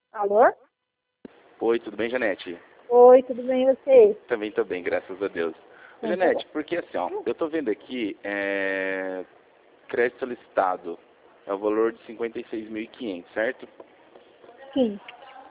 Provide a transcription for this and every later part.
Alô? Oi, tudo bem, Janete? Oi, tudo bem e você? Também tô bem, graças a Deus. Então, tá Janete, bom. porque assim, ó, eu tô vendo aqui, crédito solicitado, é o valor de 56.500, certo? Sim.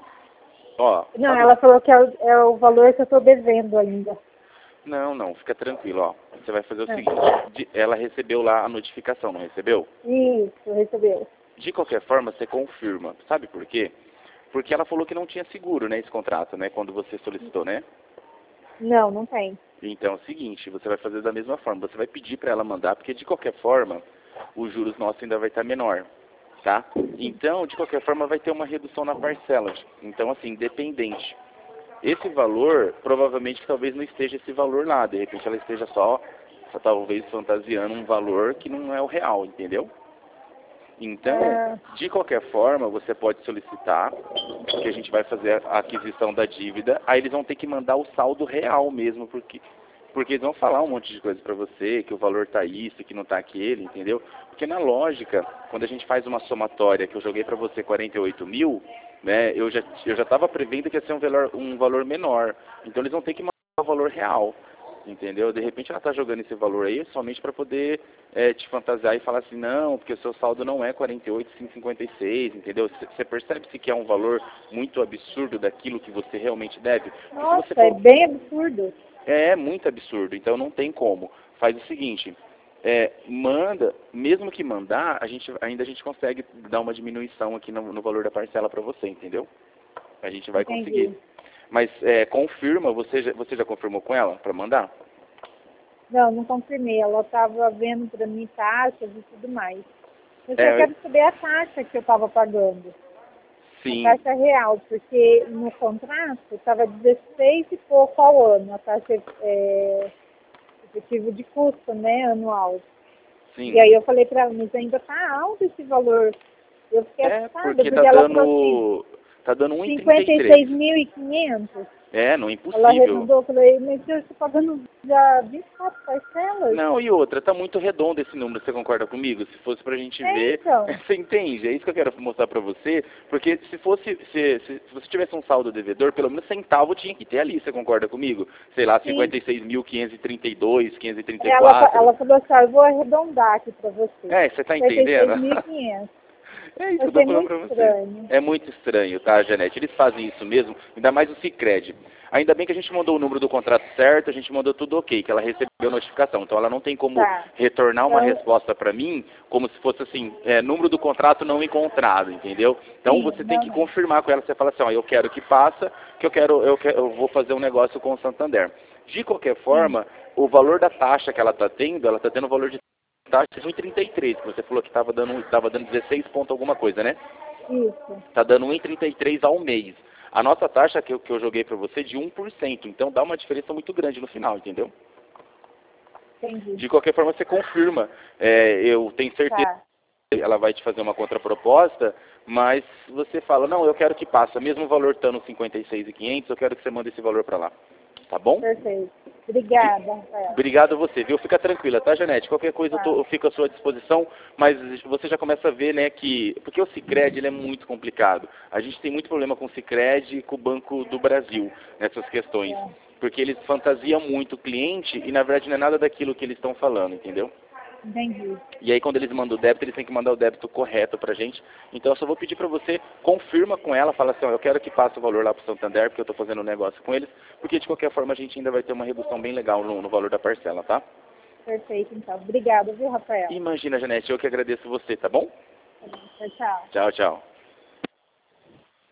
Ó, Não, sabe? ela falou que é o valor que eu tô devendo ainda. Não, fica tranquilo, ó. Você vai fazer o Ah, seguinte, ela recebeu lá a notificação, não recebeu? isso, recebeu. De qualquer forma, você confirma. Sabe por quê? Porque ela falou que não tinha seguro, né, esse contrato, né, quando você solicitou, né? Não, não tem. Então é o seguinte, você vai fazer da mesma forma. Você vai pedir para ela mandar, porque de qualquer forma, os juros nossos ainda vai estar menor, tá? Então, de qualquer forma, vai ter uma redução na parcela. Então, assim, independente. Esse valor, provavelmente, talvez não esteja esse valor lá. De repente, ela esteja só talvez fantasiando um valor que não é o real, entendeu? Então, Ah, de qualquer forma, você pode solicitar, que a gente vai fazer a aquisição da dívida, aí eles vão ter que mandar o saldo real mesmo, porque eles vão falar um monte de coisa para você, que o valor tá isso, que não tá aquele, entendeu? Porque na lógica, quando a gente faz uma somatória, que eu joguei para você 48 mil, né, eu já estava prevendo que ia ser um valor menor, então eles vão ter que mandar o valor real. Entendeu? De repente ela está jogando esse valor aí somente para poder te fantasiar e falar assim, não, porque o seu saldo não é 48,556, entendeu? Você percebe-se que é um valor muito absurdo daquilo que você realmente deve? Porque se você nossa, é for... bem absurdo. É muito absurdo, então não tem como. Faz o seguinte, manda, mesmo que mandar, a gente consegue dar uma diminuição aqui no valor da parcela para você, entendeu? A gente vai conseguir. Entendi. Mas confirma, você já confirmou com ela para mandar? Não, não confirmei. Ela estava vendo para mim taxas e tudo mais. Eu só É, quero saber a taxa que eu estava pagando. A sim. taxa real, porque no contrato estava 16 e pouco ao ano, a taxa efetiva de custo, né, anual. E Sim. aí eu falei para ela, mas ainda tá alto esse valor. Eu fiquei assustada, Porque tá porque ela falou assim, dando 1,33. 56.500. Não é Ela impossível. arredondou, eu falei, mas eu estou pagando já 24 parcelas. Não, e outra, tá muito redondo esse número, você concorda comigo? Se fosse pra gente ver, Então, você entende? É isso que eu quero mostrar pra você, porque se você tivesse um saldo devedor, pelo menos centavo tinha que ter ali, você concorda comigo? Sei lá, sim. 56.532, 534. Ela falou assim, ó, eu vou arredondar aqui para você. Você tá entendendo? 56.500. É isso Eu que eu tô achei falando muito pra você. estranho. É muito estranho, tá, Janete? Eles fazem isso mesmo, ainda mais o Sicredi. Ainda bem que a gente mandou o número do contrato certo, a gente mandou tudo ok, que ela recebeu a notificação. Então ela não tem como Tá. retornar uma Então, resposta para mim como se fosse assim, número do contrato não encontrado, entendeu? Então sim, você tem não, que não. confirmar com ela, você fala assim, ó, eu quero que passa, que eu vou fazer um negócio com o Santander. De qualquer Sim, forma, o valor da taxa que ela está tendo o valor de taxa de 1,33, que você falou que tava dando 16 ponto alguma coisa, né? isso. Está dando 1,33 ao mês. A nossa taxa que eu joguei para você é de 1%, então dá uma diferença muito grande no final, entendeu? Entendi. De qualquer forma, você confirma. Eu tenho certeza Tá, que ela vai te fazer uma contraproposta, mas você fala, não, eu quero que passe, mesmo o valor estando 56.500, eu quero que você mande esse valor para lá. Tá bom? perfeito. De- Obrigada, Rafael. Obrigado a você, viu? Fica tranquila, tá, Janete? Qualquer coisa Tá. eu fico à sua disposição, mas você já começa a ver, né, que... Porque o Sicredi, ele é muito complicado. A gente tem muito problema com o Sicredi e com o Banco do Brasil, nessas questões. É, Porque eles fantasiam muito o cliente e, na verdade, não é nada daquilo que eles estão falando, entendeu? entendi. E aí, quando eles mandam o débito, eles têm que mandar o débito correto pra gente. Então, eu só vou pedir pra você, confirma com ela, fala assim, ó, eu quero que passe o valor lá pro Santander, porque eu tô fazendo um negócio com eles, porque de qualquer forma a gente ainda vai ter uma redução bem legal no valor da parcela, tá? Perfeito, então. Obrigada, viu, Rafael? Imagina, Janete, eu que agradeço você, tá bom? Tá bom. Tchau, tchau. Tchau, tchau.